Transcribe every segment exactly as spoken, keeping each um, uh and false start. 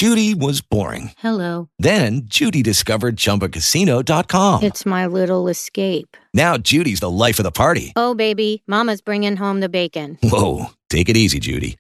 Judy was boring. Hello. Then Judy discovered Chumba Casino dot com. It's my little escape. Now Judy's the life of the party. Oh, baby, mama's bringing home the bacon. Whoa, take it easy, Judy.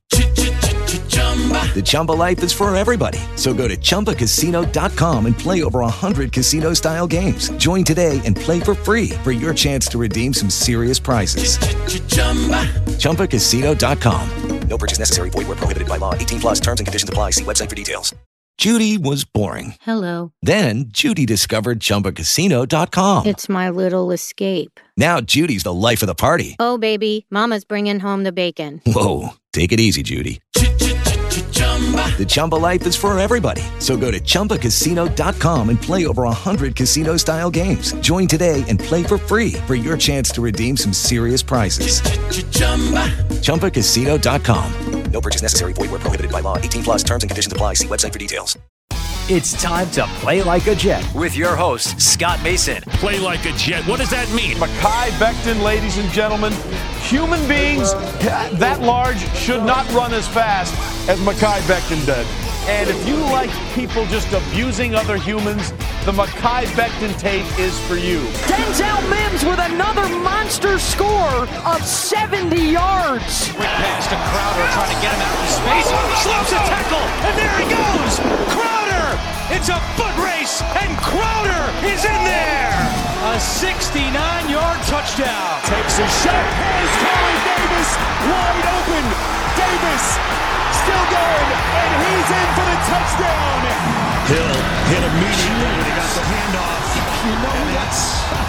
The Chumba life is for everybody. So go to Chumba Casino dot com and play over one hundred casino-style games. Join today and play for free for your chance to redeem some serious prizes. Chumba Casino dot com. No purchase necessary. Void where prohibited by law. eighteen plus terms and conditions apply. See website for details. Judy was boring. Hello. Then Judy discovered Chumba Casino dot com. It's my little escape. Now Judy's the life of the party. Oh, baby, mama's bringing home the bacon. Whoa, take it easy, Judy. The Chumba life is for everybody. So go to Chumba Casino dot com and play over one hundred casino-style games. Join today and play for free for your chance to redeem some serious prizes. Chumba Casino dot com. No purchase necessary. Void where prohibited by law. eighteen plus terms and conditions apply. See website for details. It's time to Play Like a Jet with your host, Scott Mason. Play like a Jet. What does that mean? Mekhi Becton, ladies and gentlemen. Human beings that large should not run as fast as Mekhi Becton did. And if you like people just abusing other humans, the Mekhi Becton tape is for you. Denzel Mims with another monster score of seventy yards. Quick pass to Crowder trying to get him out of space. Slips a tackle, and there he goes. Crowder! It's a foot race, and Crowder is in there. A sixty-nine-yard touchdown. Takes a shot. Has Corey Davis wide open. Davis still going, and he's in for the touchdown. Hill hit immediately when he got the handoff. You know and that's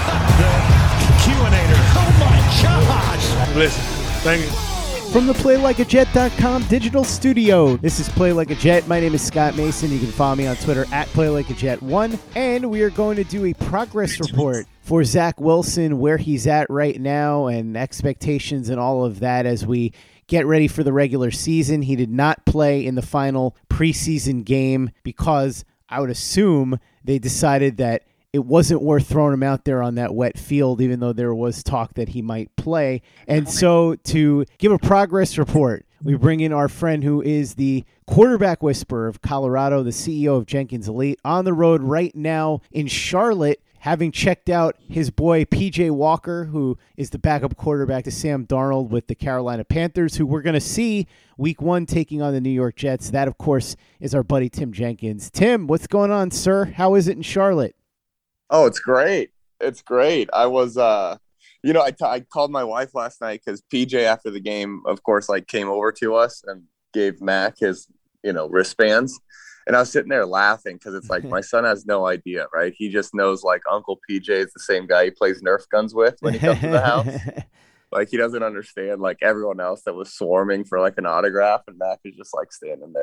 the Q-inator. Oh my gosh! Listen, thank you. From the Play Like A Jet dot com digital studio, this is Play Like a Jet. My name is Scott Mason. You can follow me on Twitter at Play Like A Jet one. And we are going to do a progress report for Zach Wilson, where he's at right now and expectations and all of that as we get ready for the regular season. He did not play in the final preseason game because I would assume they decided that it wasn't worth throwing him out there on that wet field, even though there was talk that he might play. And so to give a progress report, we bring in our friend who is the quarterback whisperer of Colorado, the C E O of Jenkins Elite, on the road right now in Charlotte, having checked out his boy P J Walker, who is the backup quarterback to Sam Darnold with the Carolina Panthers, who we're going to see week one taking on the New York Jets. That, of course, is our buddy Tim Jenkins. Tim, what's going on, sir? How is it in Charlotte? Oh, it's great. It's great. I was, uh, you know, I, t- I called my wife last night because P J, after the game, of course, like came over to us and gave Mac his, you know, wristbands. And I was sitting there laughing because it's like my son has no idea, right? He just knows like Uncle P J is the same guy he plays Nerf guns with when he comes to the house. Like he doesn't understand like everyone else that was swarming for like an autograph, and Mac is just like standing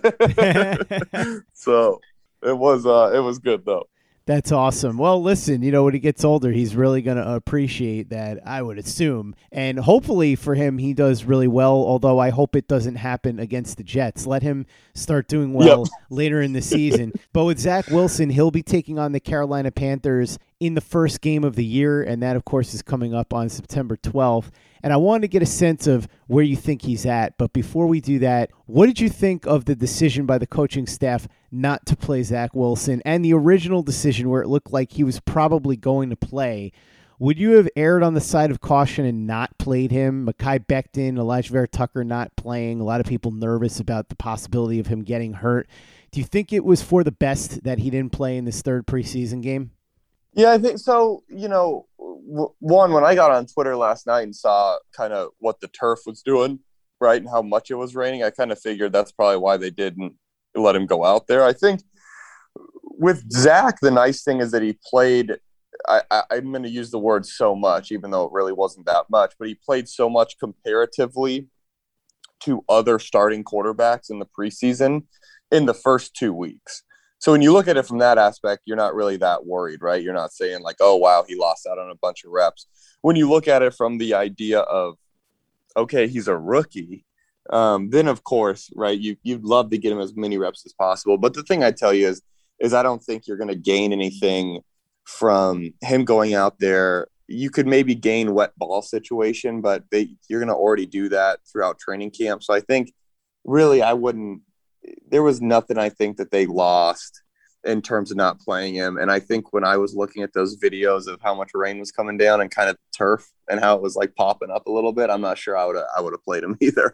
there. So it was, uh, it was good though. That's awesome. Well, listen, you know, when he gets older, he's really going to appreciate that, I would assume. And hopefully for him, he does really well, although I hope it doesn't happen against the Jets. Let him start doing well yep. later in the season. But with Zach Wilson, he'll be taking on the Carolina Panthers in the first game of the year, and that, of course, is coming up on September twelfth. And I wanted to get a sense of where you think he's at. But before we do that, what did you think of the decision by the coaching staff not to play Zach Wilson and the original decision where it looked like he was probably going to play? Would you have erred on the side of caution and not played him? Mekhi Becton, Elijah Vera Tucker not playing, a lot of people nervous about the possibility of him getting hurt. Do you think it was for the best that he didn't play in this third preseason game? Yeah, I think so. You know, w- one, when I got on Twitter last night and saw kind of what the turf was doing, right, and how much it was raining, I kind of figured that's probably why they didn't let him go out there. I think with Zach, the nice thing is that he played, I, I, I'm going to use the word so much, even though it really wasn't that much, but he played so much comparatively to other starting quarterbacks in the preseason in the first two weeks. So when you look at it from that aspect, you're not really that worried, right? You're not saying like, oh, wow, he lost out on a bunch of reps. When you look at it from the idea of, okay, he's a rookie, um, then, of course, right, you, you'd love to get him as many reps as possible. But the thing I tell you is, is I don't think you're going to gain anything from him going out there. You could maybe gain wet ball situation, but they, you're going to already do that throughout training camp. So I think really I wouldn't, there was nothing I think that they lost in terms of not playing him. And I think when I was looking at those videos of how much rain was coming down and kind of turf and how it was like popping up a little bit, I'm not sure I would I would have played him either.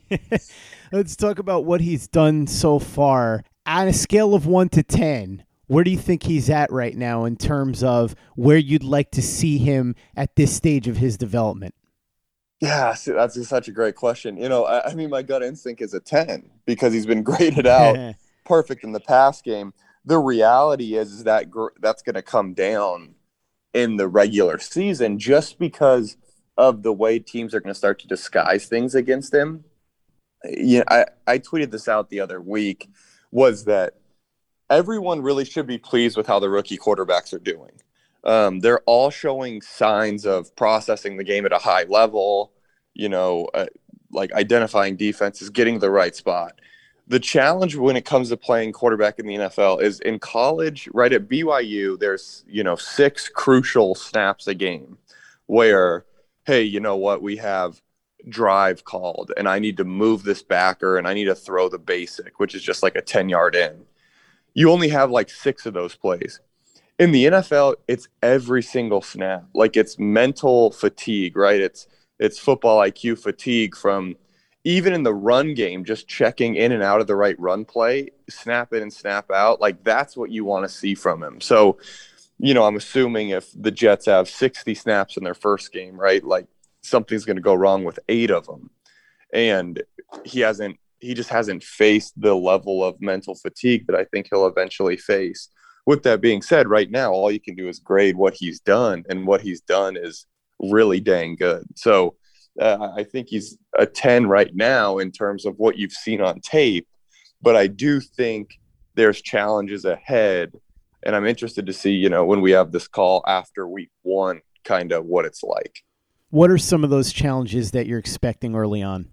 Let's talk about what he's done so far. On a scale of one to ten, where do you think he's at right now in terms of where you'd like to see him at this stage of his development? Yeah, that's just such a great question. You know, I, I mean, my gut instinct is a ten because he's been graded out perfect in the pass game. The reality is, is that gr- that's going to come down in the regular season just because of the way teams are going to start to disguise things against him. Yeah, I, I tweeted this out the other week, was that everyone really should be pleased with how the rookie quarterbacks are doing. Um, they're all showing signs of processing the game at a high level, you know, uh, like identifying defenses, getting the right spot. The challenge when it comes to playing quarterback in the N F L is in college, right at B Y U, there's, you know, six crucial snaps a game where, hey, you know what, we have drive called and I need to move this backer and I need to throw the basic, which is just like a ten yard in. You only have like six of those plays. In the N F L, it's every single snap. Like it's mental fatigue, right? It's it's football I Q fatigue from even in the run game, just checking in and out of the right run play, snap in and snap out. Like that's what you want to see from him. So, you know, I'm assuming if the Jets have sixty snaps in their first game, right? Like something's going to go wrong with eight of them. And he hasn't, he just hasn't faced the level of mental fatigue that I think he'll eventually face. With that being said, right now, all you can do is grade what he's done, and what he's done is really dang good. So uh, I think he's a ten right now in terms of what you've seen on tape, but I do think there's challenges ahead, and I'm interested to see, you know, when we have this call after week one, kind of what it's like. What are some of those challenges that you're expecting early on?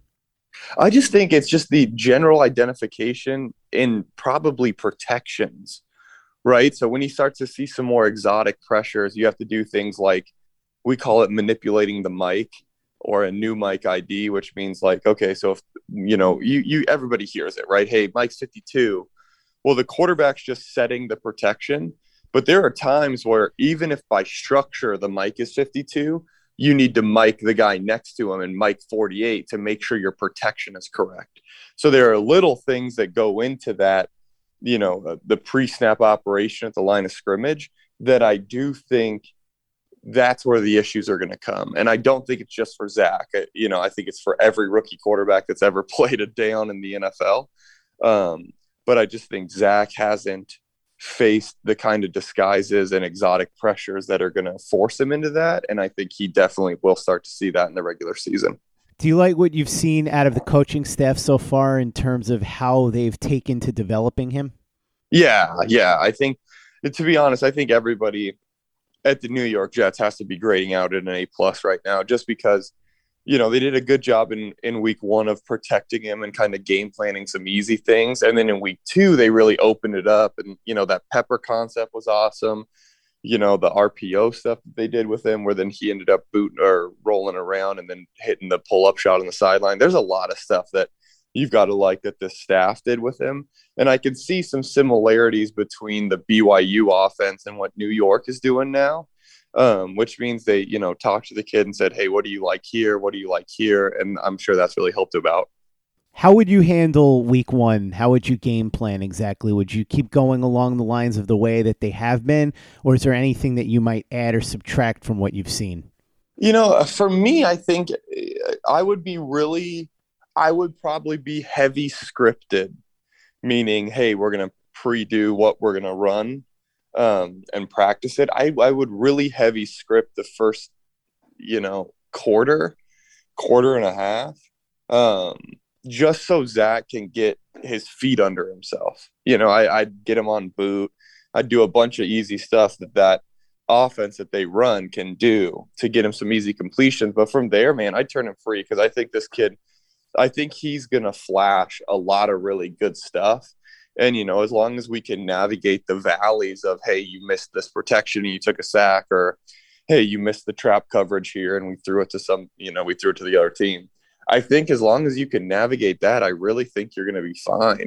I just think it's just the general identification in probably protections. Right. So when you start to see some more exotic pressures, you have to do things like, we call it manipulating the mic, or a new mic I D, which means like, okay, so if, you know, you, you, everybody hears it, right? Hey, Mike's fifty-two. Well, the quarterback's just setting the protection, but there are times where even if by structure, the mic is fifty-two, you need to mic the guy next to him and mic forty-eight to make sure your protection is correct. So there are little things that go into that, you know, the pre-snap operation at the line of scrimmage, that I do think that's where the issues are going to come. And I don't think it's just for Zach. You know, I think it's for every rookie quarterback that's ever played a down in the N F L. Um, but I just think Zach hasn't faced the kind of disguises and exotic pressures that are going to force him into that. And I think he definitely will start to see that in the regular season. Do you like what you've seen out of the coaching staff so far in terms of how they've taken to developing him? Yeah, yeah. I think, to be honest, I think everybody at the New York Jets has to be grading out at an A plus right now, just because, you know, they did a good job in, in week one of protecting him and kind of game planning some easy things. And then in week two, they really opened it up. And, you know, that pepper concept was awesome. You know, the R P O stuff that they did with him, where then he ended up booting or rolling around and then hitting the pull-up shot on the sideline. There's a lot of stuff that you've got to like that this staff did with him. And I can see some similarities between the B Y U offense and what New York is doing now, um, which means they, you know, talked to the kid and said, hey, what do you like here? What do you like here? And I'm sure that's really helped him out. How would you handle week one? How would you game plan exactly? Would you keep going along the lines of the way that they have been, or is there anything that you might add or subtract from what you've seen? You know, for me, I think I would be really, I would probably be heavy scripted, meaning, hey, we're going to pre-do what we're going to run um, and practice it. I, I would really heavy script the first, you know, quarter, quarter and a half. Um, just so Zach can get his feet under himself. You know, I, I'd get him on boot. I'd do a bunch of easy stuff that that offense that they run can do to get him some easy completions. But from there, man, I'd turn him free, because I think this kid, I think he's going to flash a lot of really good stuff. And, you know, as long as we can navigate the valleys of, hey, you missed this protection and you took a sack, or, hey, you missed the trap coverage here and we threw it to some, you know, we threw it to the other team. I think as long as you can navigate that, I really think you're going to be fine.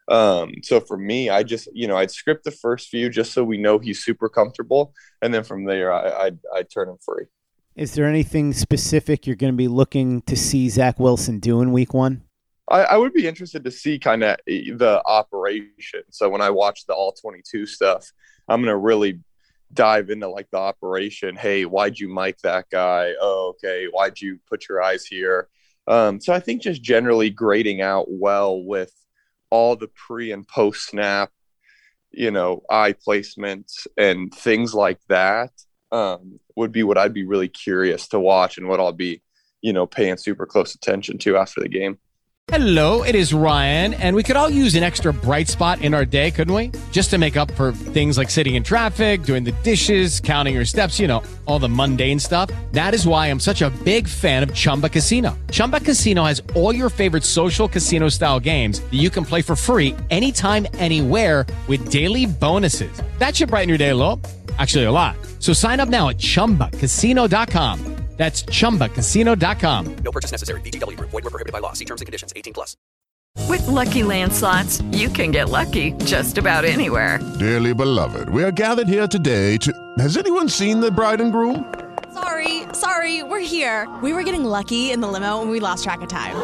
Um, so for me, I just, you know, I'd script the first few just so we know he's super comfortable. And then from there, I, I'd, I'd turn him free. Is there anything specific you're going to be looking to see Zach Wilson do in week one? I, I would be interested to see kind of the operation. So when I watch the all twenty-two stuff, I'm going to really dive into like the operation. Hey, why'd you mic that guy? Oh, okay. Why'd you put your eyes here? Um, so I think just generally grading out well with all the pre and post snap, you know, eye placements and things like that um, would be what I'd be really curious to watch and what I'll be, you know, paying super close attention to after the game. Hello, it is Ryan, and we could all use an extra bright spot in our day, couldn't we? Just to make up for things like sitting in traffic, doing the dishes, counting your steps, you know, all the mundane stuff. That is why I'm such a big fan of Chumba Casino. Chumba Casino has all your favorite social casino-style games that you can play for free anytime, anywhere with daily bonuses. That should brighten your day a little. Actually, a lot. So sign up now at chumba casino dot com. That's chumba casino dot com. No purchase necessary. V G W. Void where prohibited by law. See terms and conditions. eighteen plus. With Lucky Land Slots, you can get lucky just about anywhere. Dearly beloved, we are gathered here today to... Has anyone seen the bride and groom? Sorry, sorry, we're here. We were getting lucky in the limo and we lost track of time.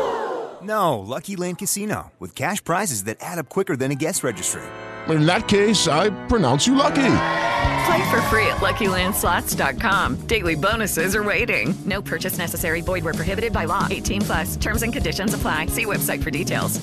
No, Lucky Land Casino. With cash prizes that add up quicker than a guest registry. In that case, I pronounce you lucky. Play for free at lucky land slots dot com. Daily bonuses are waiting. No purchase necessary. Void where prohibited by law. eighteen plus. Terms and conditions apply. See website for details.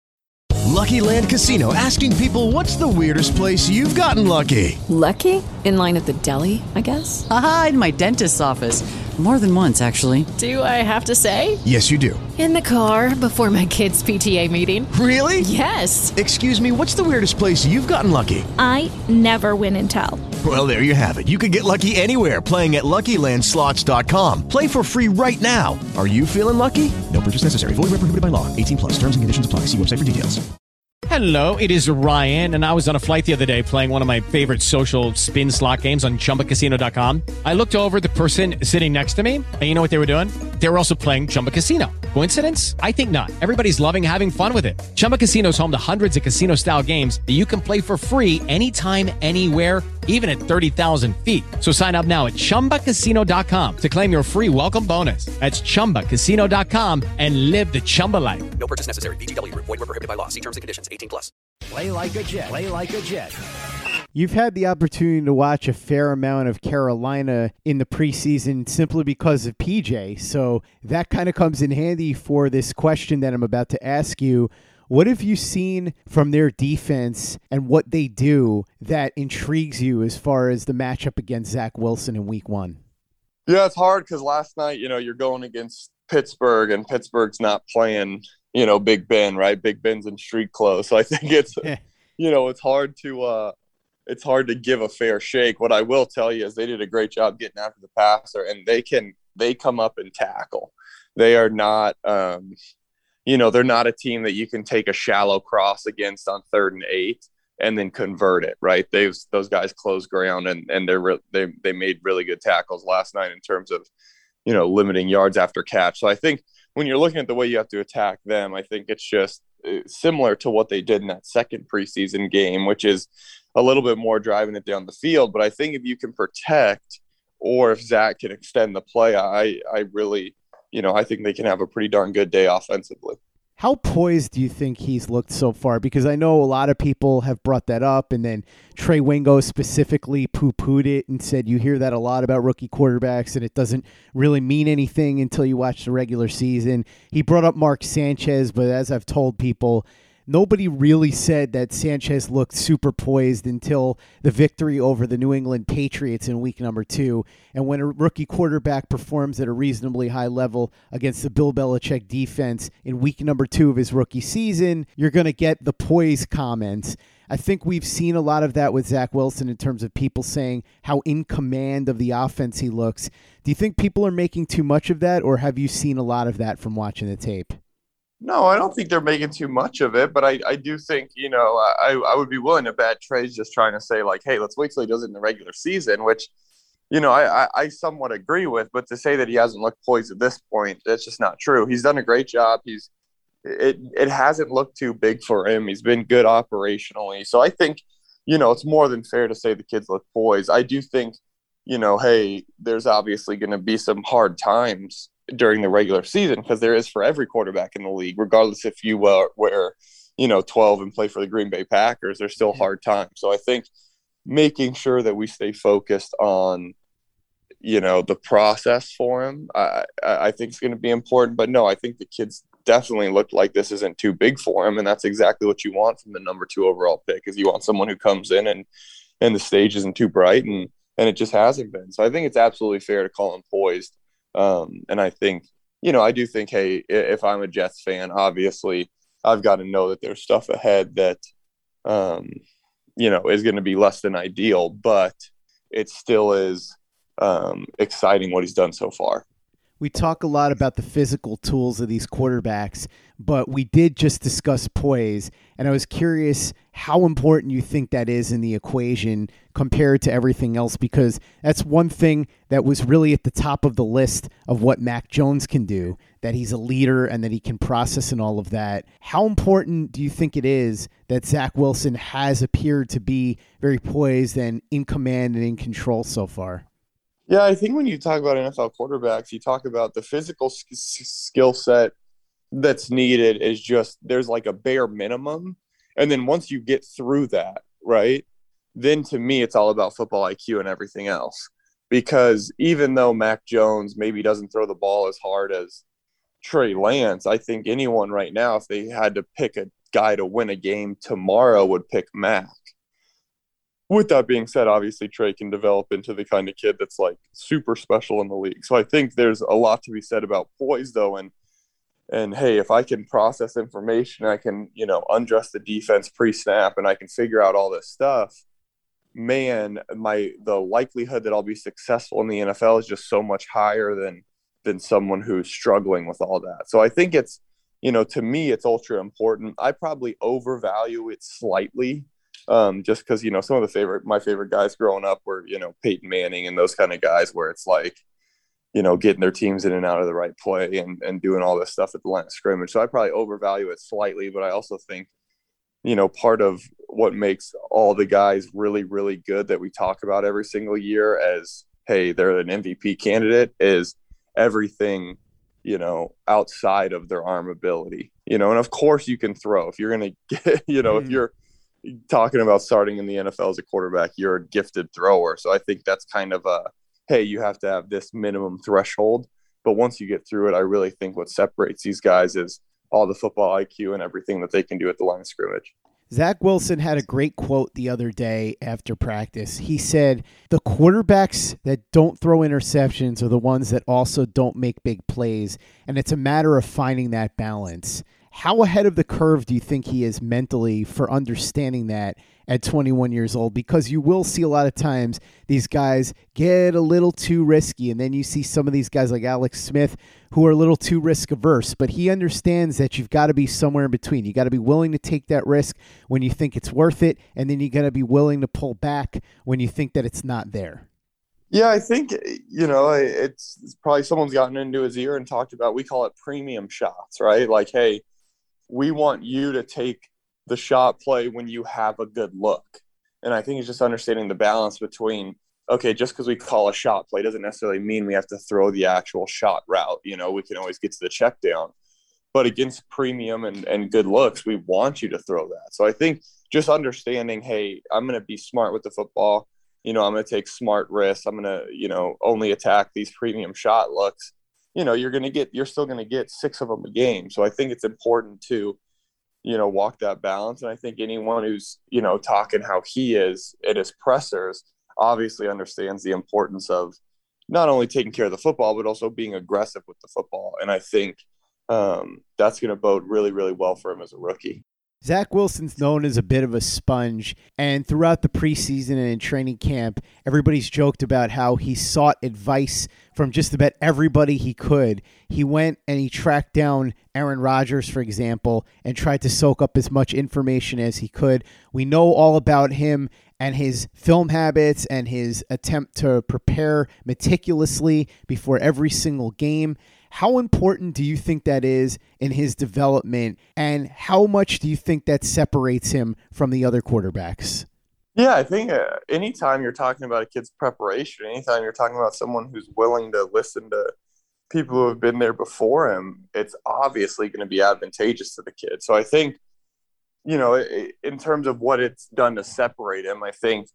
Lucky Land Casino, asking people, what's the weirdest place you've gotten lucky? Lucky? In line at the deli, I guess? Aha, in my dentist's office. More than once, actually. Do I have to say? Yes, you do. In the car before my kids' P T A meeting. Really? Yes. Excuse me, what's the weirdest place you've gotten lucky? I never win and tell. Well, there you have it. You can get lucky anywhere, playing at Lucky Land Slots dot com. Play for free right now. Are you feeling lucky? No purchase necessary. Void where prohibited by law. eighteen plus. Terms and conditions apply. See website for details. Hello, it is Ryan, and I was on a flight the other day playing one of my favorite social spin slot games on chumba casino dot com. I looked over at the person sitting next to me, and you know what they were doing? They were also playing Chumba Casino. Coincidence? I think not. Everybody's loving having fun with it. Chumba Casino is home to hundreds of casino-style games that you can play for free anytime, anywhere, even at thirty thousand feet. So sign up now at chumba casino dot com to claim your free welcome bonus. That's chumba casino dot com and live the Chumba life. No purchase necessary. V G W. Void where prohibited by law. See terms and conditions. eighteen plus. Play like a Jet. Play like a Jet. You've had the opportunity to watch a fair amount of Carolina in the preseason simply because of P J. So that kind of comes in handy for this question that I'm about to ask you. What have you seen from their defense and what they do that intrigues you as far as the matchup against Zach Wilson in week one? Yeah, it's hard because last night, you know, you're going against Pittsburgh and Pittsburgh's not playing, you know, Big Ben, right? Big Ben's in street clothes. So I think it's, you know, it's hard to, uh, it's hard to give a fair shake. What I will tell you is they did a great job getting after the passer, and they can, they come up and tackle. They are not, um, you know, they're not a team that you can take a shallow cross against on third and eight and then convert it, right? They've, those guys close ground, and, and they're, re- they, they made really good tackles last night in terms of, you know, limiting yards after catch. So I think when you're looking at the way you have to attack them, I think it's just similar to what they did in that second preseason game, which is a little bit more driving it down the field. But I think if you can protect, or if Zach can extend the play, I, I really, you know, I think they can have a pretty darn good day offensively. How poised do you think he's looked so far? Because I know a lot of people have brought that up, and then Trey Wingo specifically poo-pooed it and said you hear that a lot about rookie quarterbacks, and it doesn't really mean anything until you watch the regular season. He brought up Mark Sanchez, but as I've told people, nobody really said that Sanchez looked super poised until the victory over the New England Patriots in week number two. And when a rookie quarterback performs at a reasonably high level against the Bill Belichick defense in week number two of his rookie season, you're going to get the poise comments. I think we've seen a lot of that with Zach Wilson in terms of people saying how in command of the offense he looks. Do you think people are making too much of that, or have you seen a lot of that from watching the tape? No, I don't think they're making too much of it, but I, I do think, you know, I, I would be willing to bet Trey's just trying to say, like, hey, let's wait till he does it in the regular season, which, you know, I, I, I somewhat agree with. But to say that he hasn't looked poised at this point, that's just not true. He's done a great job. He's it it hasn't looked too big for him. He's been good operationally. So I think, you know, it's more than fair to say the kids look poised. I do think, you know, hey, there's obviously going to be some hard times during the regular season because there is for every quarterback in the league, regardless if you uh, wear, you know, twelve and play for the Green Bay Packers, there's still hard times. So I think making sure that we stay focused on, you know, the process for him, I, I think is going to be important. But no, I think the kids definitely look like this isn't too big for him. And that's exactly what you want from the number two overall pick, is you want someone who comes in and, and the stage isn't too bright, and, and it just hasn't been. So I think it's absolutely fair to call him poised. Um, and I think, you know, I do think, hey, if I'm a Jets fan, obviously I've got to know that there's stuff ahead that, um, you know, is going to be less than ideal, but it still is um, exciting what he's done so far. We talk a lot about the physical tools of these quarterbacks, but we did just discuss poise, and I was curious how important you think that is in the equation compared to everything else, because that's one thing that was really at the top of the list of what Mac Jones can do, that he's a leader and that he can process and all of that. How important do you think it is that Zach Wilson has appeared to be very poised and in command and in control so far? Yeah, I think when you talk about N F L quarterbacks, you talk about the physical sk- skill set that's needed is just, there's like a bare minimum. And then once you get through that, right, then to me, it's all about football I Q and everything else. Because even though Mac Jones maybe doesn't throw the ball as hard as Trey Lance, I think anyone right now, if they had to pick a guy to win a game tomorrow, would pick Mac. With that being said, obviously Trey can develop into the kind of kid that's like super special in the league. So I think there's a lot to be said about poise, though. And, and hey, if I can process information, I can, you know, undress the defense pre-snap and I can figure out all this stuff, man, my, the likelihood that I'll be successful in the N F L is just so much higher than, than someone who's struggling with all that. So I think it's, you know, to me, it's ultra important. I probably overvalue it slightly. Um, just because, you know, some of the favorite, my favorite guys growing up were, you know, Peyton Manning and those kind of guys where it's like, you know, getting their teams in and out of the right play and, and doing all this stuff at the line of scrimmage. So I probably overvalue it slightly, but I also think, you know, part of what makes all the guys really, really good that we talk about every single year as, hey, they're an M V P candidate is everything, you know, outside of their arm ability, you know, and of course you can throw if you're going to get, you know, mm-hmm. if you're talking about starting in the N F L as a quarterback, you're a gifted thrower. So I think that's kind of a, hey, you have to have this minimum threshold. But once you get through it, I really think what separates these guys is all the football I Q and everything that they can do at the line of scrimmage. Zach Wilson had a great quote the other day after practice. He said, the quarterbacks that don't throw interceptions are the ones that also don't make big plays. And it's a matter of finding that balance. How ahead of the curve do you think he is mentally for understanding that at twenty-one years old? Because you will see a lot of times these guys get a little too risky, and then you see some of these guys like Alex Smith who are a little too risk averse, but he understands that you've got to be somewhere in between. You got to be willing to take that risk when you think it's worth it, and then you got to be willing to pull back when you think that it's not there. Yeah, I think, you know, it's, it's probably someone's gotten into his ear and talked about, we call it premium shots, right? Like, hey, we want you to take the shot play when you have a good look. And I think it's just understanding the balance between, okay, just because we call a shot play doesn't necessarily mean we have to throw the actual shot route. You know, we can always get to the check down. But against premium and, and good looks, we want you to throw that. So I think just understanding, hey, I'm going to be smart with the football. You know, I'm going to take smart risks. I'm going to, you know, only attack these premium shot looks. You know, you're going to get, you're still going to get six of them a game. So I think it's important to, you know, walk that balance. And I think anyone who's, you know, talking how he is at his pressers obviously understands the importance of not only taking care of the football, but also being aggressive with the football. And I think um, that's going to bode really, really well for him as a rookie. Zach Wilson's known as a bit of a sponge, and throughout the preseason and in training camp, everybody's joked about how he sought advice from just about everybody he could. He went and he tracked down Aaron Rodgers, for example, and tried to soak up as much information as he could. We know all about him and his film habits and his attempt to prepare meticulously before every single game. How important do you think that is in his development, and how much do you think that separates him from the other quarterbacks? Yeah, I think uh, anytime you're talking about a kid's preparation, anytime you're talking about someone who's willing to listen to people who have been there before him, it's obviously going to be advantageous to the kid. So I think, you know, in terms of what it's done to separate him, I think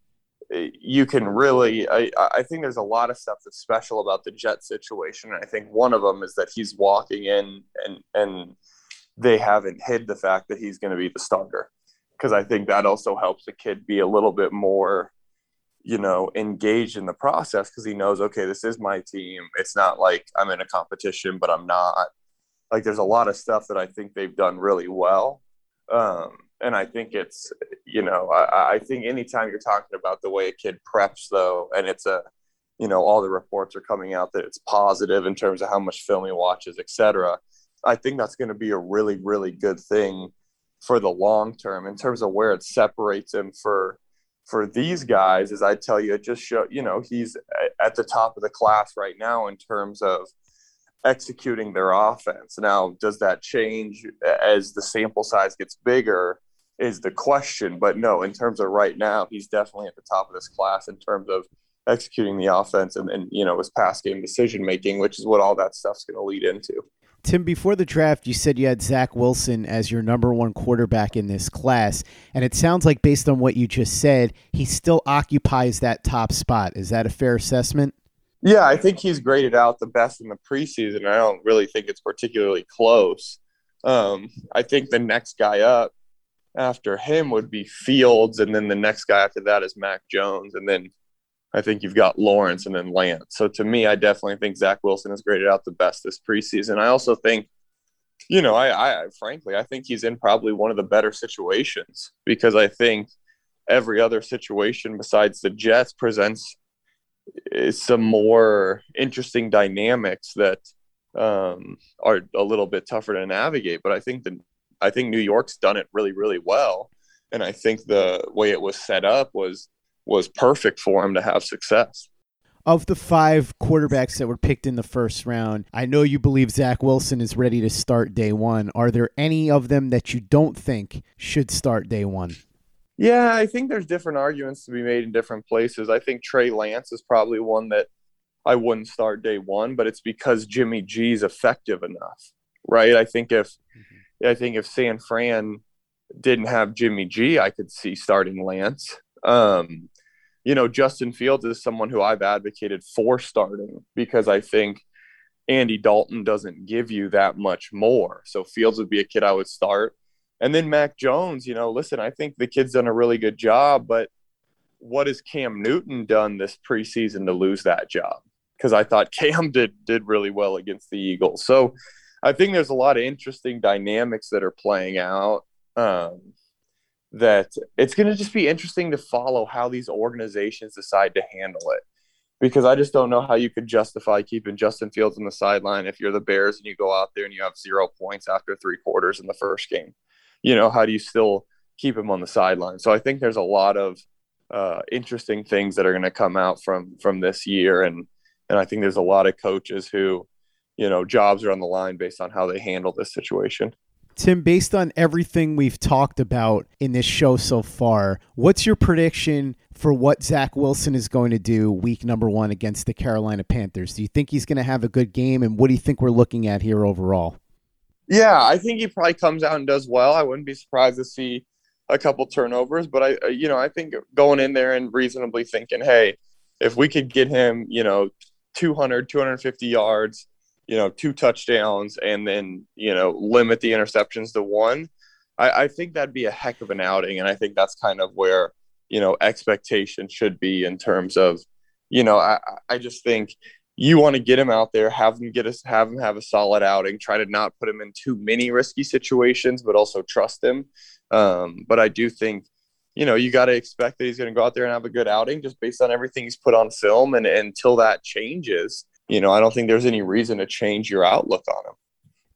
you can really, I, I think there's a lot of stuff that's special about the Jet situation. And I think one of them is that he's walking in and, and they haven't hid the fact that he's going to be the starter. Because I think that also helps the kid be a little bit more, you know, engaged in the process, because he knows, okay, this is my team. It's not like I'm in a competition, but I'm not. Like, there's a lot of stuff that I think they've done really well. Um, and I think it's, you know, I, I think anytime you're talking about the way a kid preps, though, and it's a, you know, all the reports are coming out that it's positive in terms of how much film he watches, et cetera, I think that's going to be a really, really good thing for the long term. In terms of where it separates him for for these guys, as I tell you, it just show, you know, he's at the top of the class right now in terms of executing their offense. Now, does that change as the sample size gets bigger is the question. But no, in terms of right now, he's definitely at the top of this class in terms of executing the offense and, and you know, his pass game decision making, which is what all that stuff's going to lead into. Tim, before the draft, you said you had Zach Wilson as your number one quarterback in this class, and it sounds like, based on what you just said, he still occupies that top spot. Is that a fair assessment? Yeah, I think he's graded out the best in the preseason. I don't really think it's particularly close. Um, I think the next guy up after him would be Fields, and then the next guy after that is Mac Jones, and then I think you've got Lawrence and then Lance. So to me, I definitely think Zach Wilson has graded out the best this preseason. I also think, you know, I, I frankly, I think he's in probably one of the better situations, because I think every other situation besides the Jets presents some more interesting dynamics that um, are a little bit tougher to navigate. But I think the, I think New York's done it really, really well. And I think the way it was set up was, was perfect for him to have success. Of the five quarterbacks that were picked in the first round, I know you believe Zach Wilson is ready to start day one. Are there any of them that you don't think should start day one? Yeah, I think there's different arguments to be made in different places. I think Trey Lance is probably one that I wouldn't start day one, but it's because Jimmy G is effective enough, right? I think if mm-hmm. I think if San Fran didn't have Jimmy G, I could see starting Lance. Um, you know, Justin Fields is someone who I've advocated for starting, because I think Andy Dalton doesn't give you that much more. So Fields would be a kid I would start. And then Mac Jones, you know, listen, I think the kid's done a really good job, but what has Cam Newton done this preseason to lose that job? Because I thought Cam did did really well against the Eagles. So I think there's a lot of interesting dynamics that are playing out. Um, that it's going to just be interesting to follow how these organizations decide to handle it, because I just don't know how you could justify keeping Justin Fields on the sideline if you're the Bears and you go out there and you have zero points after three quarters in the first game. You know, how do you still keep him on the sideline? So I think there's a lot of uh, interesting things that are going to come out from from this year, and and I think there's a lot of coaches who, you know, jobs are on the line based on how they handle this situation. Tim, based on everything we've talked about in this show so far, what's your prediction for what Zach Wilson is going to do week number one against the Carolina Panthers? Do you think he's going to have a good game, and what do you think we're looking at here overall? Yeah, I think he probably comes out and does well. I wouldn't be surprised to see a couple turnovers, but I, you know, I think going in there and reasonably thinking, hey, if we could get him, you know, two hundred, two hundred fifty yards, you know, two touchdowns, and then, you know, limit the interceptions to one, I, I think that'd be a heck of an outing. And I think that's kind of where, you know, expectation should be in terms of, you know, I, I just think you want to get him out there, have him get us, have him have a solid outing, try to not put him in too many risky situations, but also trust him. Um, but I do think, you know, you got to expect that he's going to go out there and have a good outing just based on everything he's put on film. And, and until that changes, you know, I don't think there's any reason to change your outlook on him.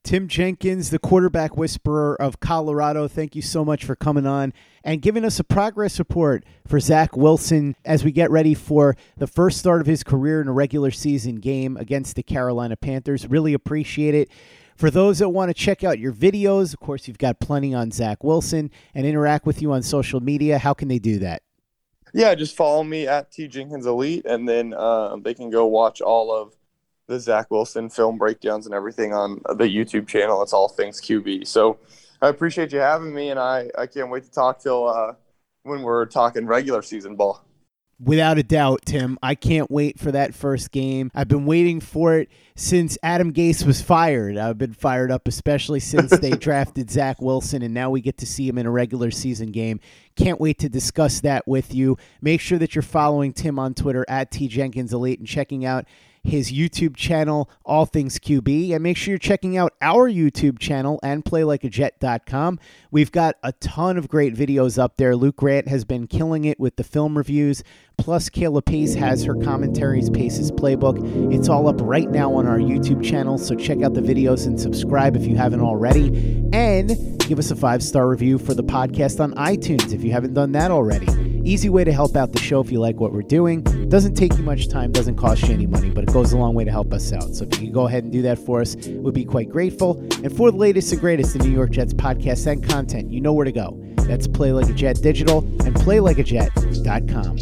Tim Jenkins, the quarterback whisperer of Colorado, thank you so much for coming on and giving us a progress report for Zach Wilson as we get ready for the first start of his career in a regular season game against the Carolina Panthers. Really appreciate it. For those that want to check out your videos, of course, you've got plenty on Zach Wilson, and interact with you on social media. How can they do that? Yeah, just follow me at T Jenkins Elite, and then uh, they can go watch all of the Zach Wilson film breakdowns and everything on the YouTube channel. It's all things Q B. So I appreciate you having me, and I, I can't wait to talk till uh, when we're talking regular season ball. Without a doubt, Tim. I can't wait for that first game. I've been waiting for it since Adam Gase was fired. I've been fired up, especially since they drafted Zach Wilson, and now we get to see him in a regular season game. Can't wait to discuss that with you. Make sure that you're following Tim on Twitter at T Jenkins Elite and checking out his YouTube channel, All Things Q B, and make sure you're checking out our YouTube channel and play like a jet dot com. We've got a ton of great videos up there. Luke Grant has been killing it with the film reviews, plus Kayla Pace has her commentaries, Pace's Playbook. It's all up right now on our YouTube channel, so check out the videos and subscribe if you haven't already, and give us a five-star review for the podcast on iTunes if you haven't done that already. Easy way to help out the show if you like what we're doing. Doesn't take you much time, doesn't cost you any money, but it goes a long way to help us out. So if you can go ahead and do that for us, we'd be quite grateful. And for the latest and greatest in New York Jets podcasts and content, you know where to go. That's Play Like a Jet Digital and play like a jet dot com.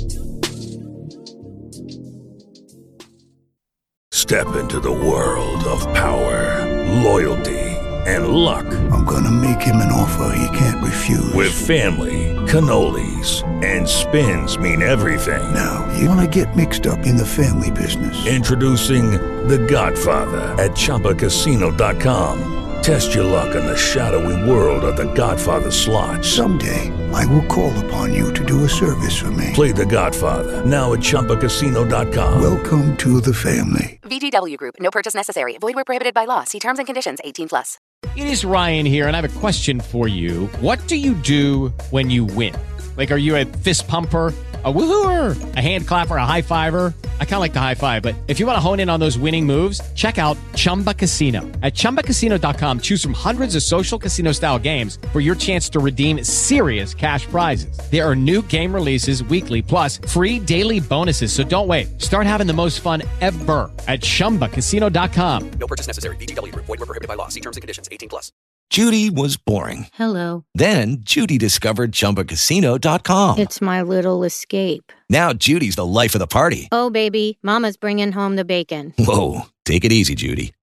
Step into the world of power, loyalty, and luck. I'm gonna make him an offer he can't refuse. With family, cannolis, and spins mean everything. Now, you wanna get mixed up in the family business. Introducing The Godfather at Chumba Casino dot com. Test your luck in the shadowy world of The Godfather slot. Someday, I will call upon you to do a service for me. Play The Godfather, now at Chumba Casino dot com. Welcome to the family. V G W Group. No purchase necessary. Void where prohibited by law. See terms and conditions. eighteen plus. It is Ryan here, and I have a question for you. What do you do when you win? Like, are you a fist pumper, a woohooer, a hand clapper, a high fiver? I kind of like the high five, but if you want to hone in on those winning moves, check out Chumba Casino. At Chumba Casino dot com, choose from hundreds of social casino-style games for your chance to redeem serious cash prizes. There are new game releases weekly, plus free daily bonuses. So don't wait. Start having the most fun ever at Chumba Casino dot com. No purchase necessary. V G W Group. Void where prohibited by law. See terms and conditions. eighteen plus. Judy was boring. Hello. Then Judy discovered Chumba Casino dot com. It's my little escape. Now Judy's the life of the party. Oh, baby, mama's bringing home the bacon. Whoa, take it easy, Judy.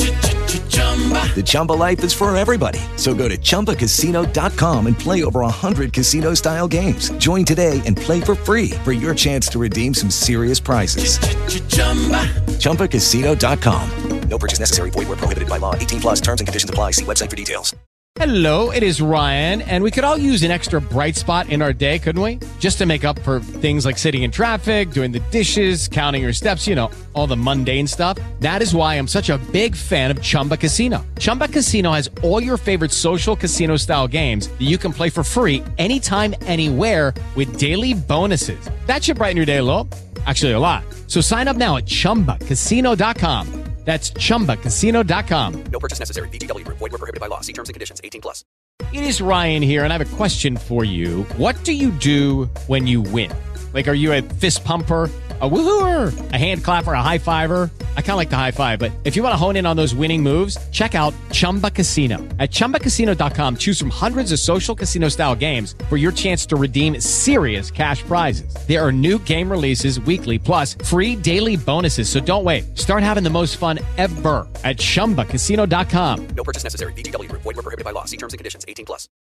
The Chumba life is for everybody. So go to Chumba Casino dot com and play over one hundred casino-style games. Join today and play for free for your chance to redeem some serious prizes. Chumba Casino dot com. No purchase necessary. Void where prohibited by law. eighteen plus terms and conditions apply. See website for details. Hello, it is Ryan, and we could all use an extra bright spot in our day, couldn't we? Just to make up for things like sitting in traffic, doing the dishes, counting your steps, you know, all the mundane stuff. That is why I'm such a big fan of Chumba Casino. Chumba Casino has all your favorite social casino-style games that you can play for free anytime, anywhere with daily bonuses. That should brighten your day a little. Actually, a lot. So sign up now at Chumba Casino dot com. That's Chumba Casino dot com. No purchase necessary. V G W Group. Void where prohibited by law. See terms and conditions. eighteen plus. It is Ryan here, and I have a question for you. What do you do when you win? Like, are you a fist pumper, a woohooer, a hand clapper, a high fiver? I kind of like the high five, but if you want to hone in on those winning moves, check out Chumba Casino. At Chumba Casino dot com, choose from hundreds of social casino-style games for your chance to redeem serious cash prizes. There are new game releases weekly, plus free daily bonuses. So don't wait. Start having the most fun ever at Chumba Casino dot com. No purchase necessary. V G W Group. Void where prohibited by law. See terms and conditions. eighteen plus.